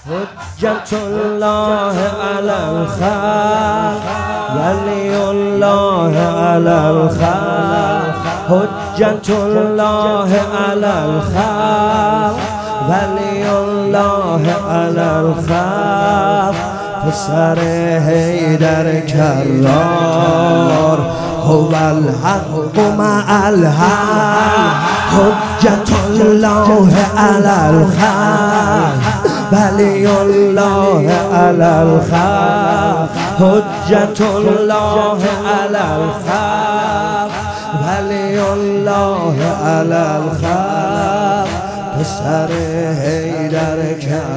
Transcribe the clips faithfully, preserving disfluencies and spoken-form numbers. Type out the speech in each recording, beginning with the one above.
حجت الله علی الخلق ولی الله علی الخلق حجت الله علی الخلق ولی الله علی الخلق پسر حیدر کرار هو الحق مع الحق حجت الله علی الخلق ولی الله علی الخلق حجت الله علی الخلق ولی الله علی الخلق پسر حیدر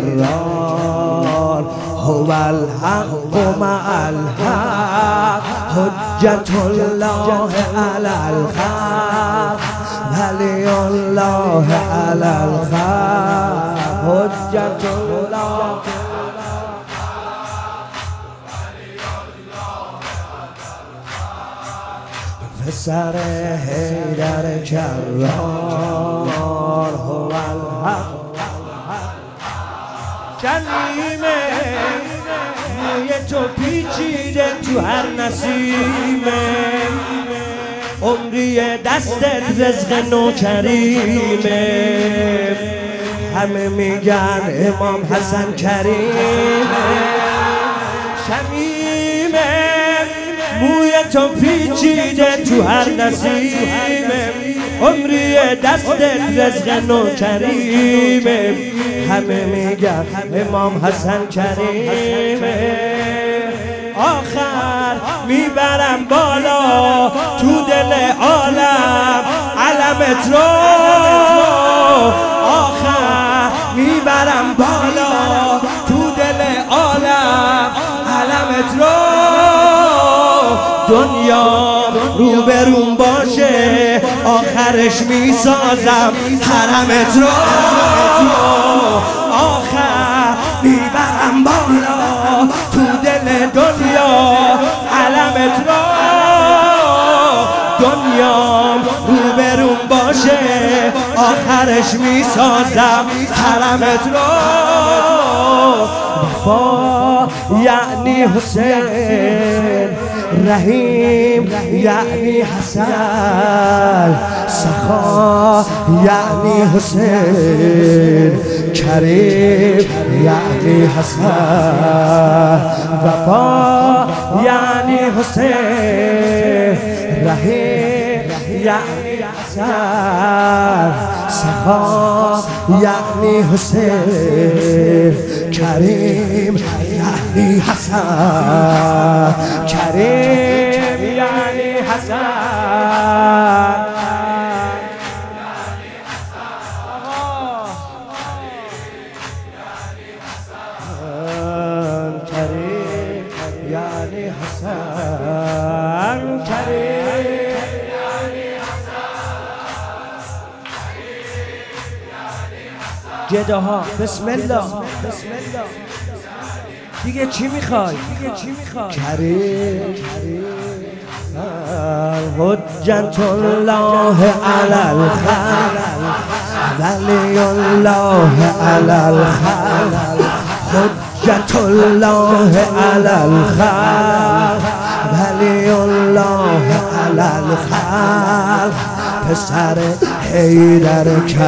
کرار هو الحق مع الحق حجت الله علی الخلق ولی الله علی الخلق حجت الله پسر حیدر کرار هو الحق کریمه موی تو پیچیده تو هر نسیمه عمری دستت رزق نوکریمه همه میگن امام حسن کریمه شمیمه موی تو پیچیده تو هر نسیمه عمری دستت رزق نوکریمه همه میگن امام حسن کریمه آخر میبرم بالا تو دل عالم علمت رو آخر میبرم بالا تو دل عالم علمت رو دنیا روبروم باشه آخرش میسازم حرمت رو آخر میبرم بالا تو دل دنیا علمت رو دنیا روبروم باشه آخرش میسازم حرمت رو وفا یعنی حسین رحیم یعنی حسن سخا یعنی حسین کریم یعنی حسن وفا یعنی حسین رحیم یعنی حسن سخا یعنی حسین کریم یعنی حسن کریم یعنی حسن کریم یعنی حسن کریم گداها بسم الله بسم الله دیگه چی میخوای دیگه چی میخوای کریم حجت الله علی الخلق ولی الله علی الخلق حجت الله علی الخلق ولی الله علی الخلق پسر حیدر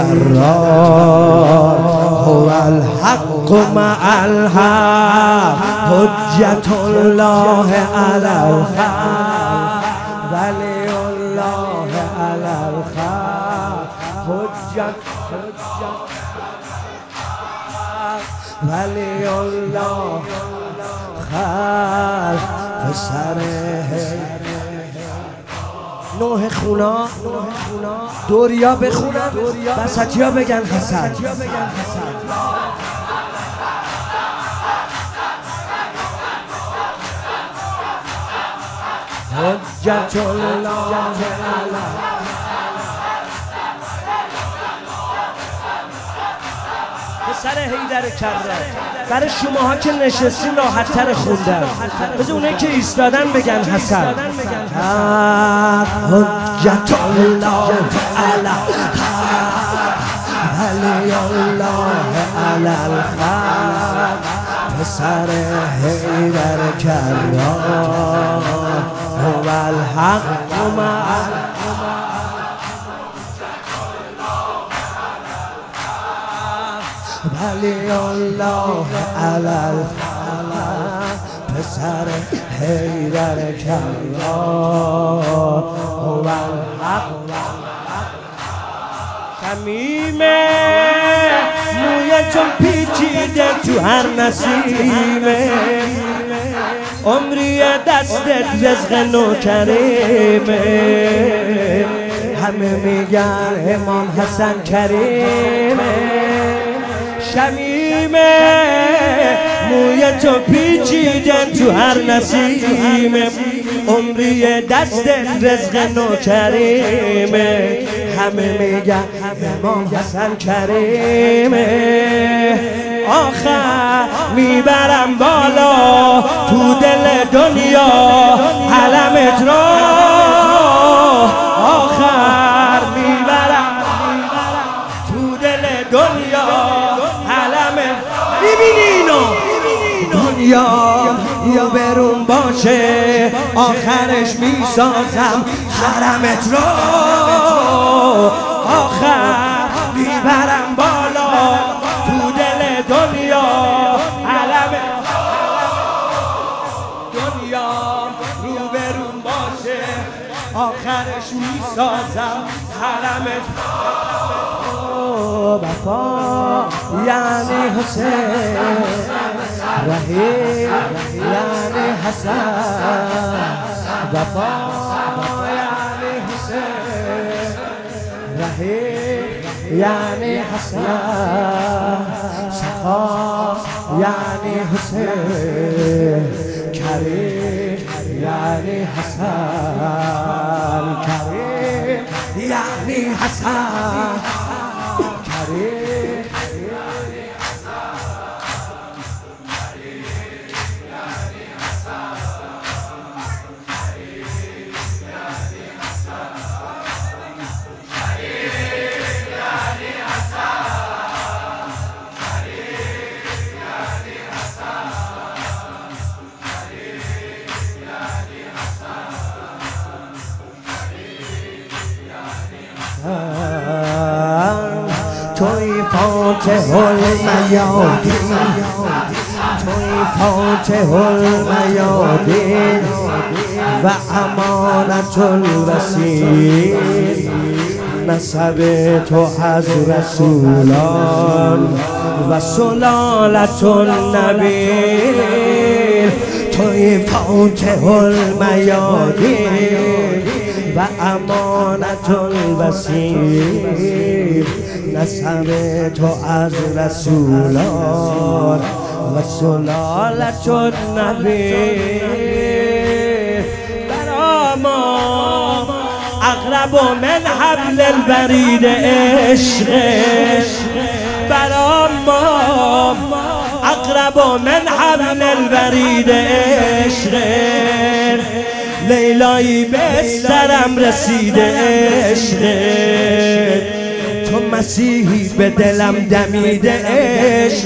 کرار هو الحق مع الحق حجت الله علی الخلق ولی الله علی الخلق حجت ولی الله خلق پسر نوح خونا دوریا بخونن بسطیا بگن حسن حجت الله علی پسر حیدر کرار برای شماها که نشستین راحت تر خوندن بذار اونایی که ایستادن بگن حسن حجت الله علی ولی الله علی الخلق پسر حیدر کرار هو الحق مع ولی الله علی الخلق پسر حیدر کرار هو الحق شمیمه موی چون پیچیده تو هر نسیمه عمری دستت رزق نوکریمه همه میگن امام حسن کریمه شمیمه موی تو پیچیده تو هر نسیمه عمری دست رزق نوکریمه همه میگن امام حسن کریمه آخر میبرم بالا تو دل دنیا علمت را آخر میبرم تو دل دنیا علمت میبینینو دنیا یا برون باشه آخرش میسازم حرمت رو آخر میبرم بالا تو دل دنیا علمت دنیا رو برون باشه آخرش میسازم حرمت وفا یعنی حسین رحیم یعنی حسن وفا یعنی حسین رحیم یعنی حسن سخا یعنی حسین کریم یعنی حسن کریم یعنی حسن کریم توی فاتح المیادین توی فاتح المیادین و امانت الرسول نسب تو از رسولان و سلالت النبی توی فاتح المیادین و امانت الوسیل نسب تو از رسولان و سلالت النبی برا ما اقرب من حبل الورید عشق برا ما اقرب من حبل الورید عشق لیلایی به سرم رسیده عشق تو مسیحی به دلم دمیده عشق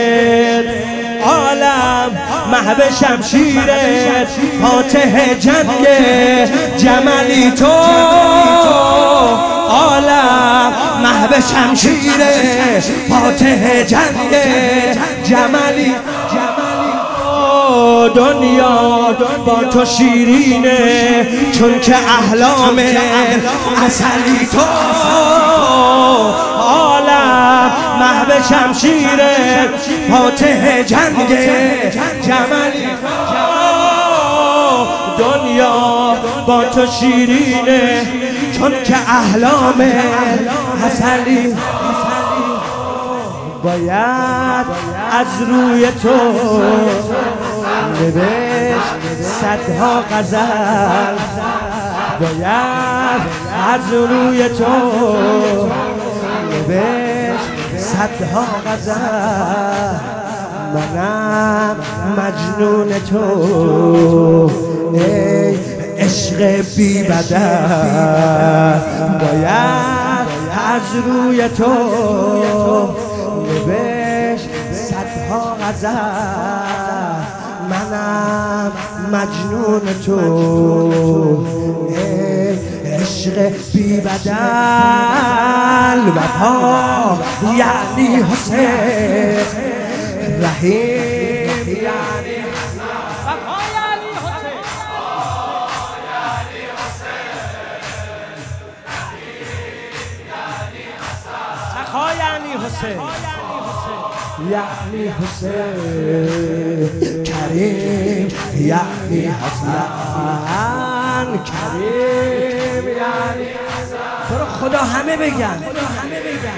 عالم محو شمشیرت فاتح جنگ جملی تو عالم محو شمشیرت فاتح جنگ جملی دنیا با تو شیرینه چون که احلام عسلی تو عالم محو شمشیره فاتح جنگ جملی دنیا با تو شیرینه چون که احلام عسلی باید از روی تو نوشت صدها غزل باید از روی تو نوشت صدها غزل منم مجنون تو ای عشق بی بدل باید از روی تو نوشت غزل منم مجنون تو عشق بی بدل وفا یعنی حسین رحیم یعنی وفا یعنی حسین سخا یعنی حسین یعنی حسین کریم یعنی حسن کریم یعنی تو رو خدا همه بگن خدا همه بگن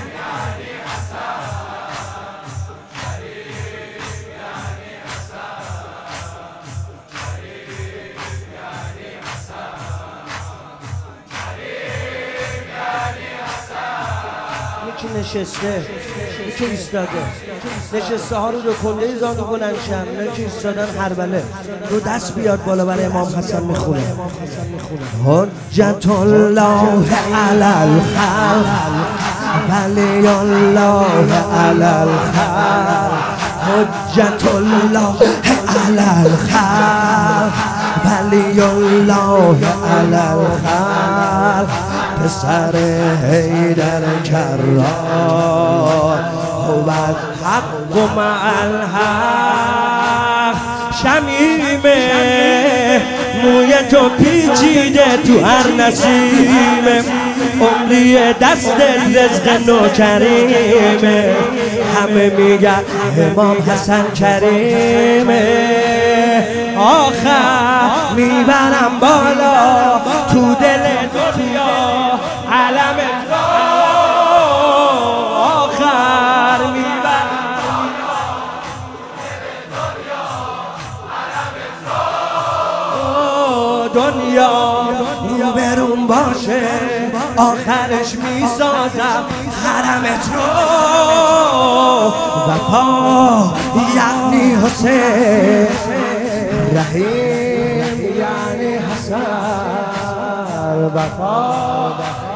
یکی نشسته یکی ایستاده نشسته ها رو دو کنده زانو بلند شن یکی ایستادن هربله رو دست بیاد بالا برای امام حسن میخونه حجت الله علی الخلق ولی الله علی الخلق حجت الله علی الخلق ولی الله علی الخلق پسر حیدر کرار هو الحق مع الحق شمیمه موی تو پیچیده تو هر نسیمه عمری دست رزق نوکریمه همه میگن امام حسن کریمه آخر میبرم بالا تو دل دنیا علم آخر میبرم دنیا روبرون باشه آخرش میسازم حرمت رو وفا یعنی حسین رحیم یعنی حسن وفا